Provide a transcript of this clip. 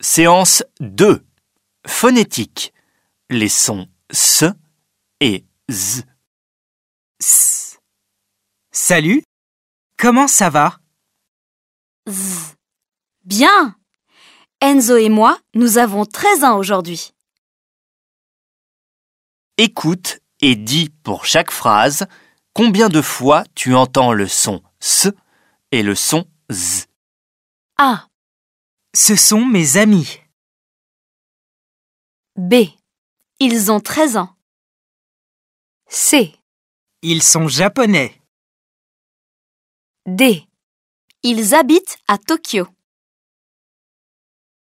Séance 2. Phonétique. Les sons S et Z. S. Salut, comment ça va? Z. Bien. Enzo et moi, nous avons 13 ans aujourd'hui. Écoute et dis pour chaque phrase combien de fois tu entends le son S et le son Z. A. Ce sont mes amis. B. Ils ont 13 ans. C. Ils sont japonais. D. Ils habitent à Tokyo.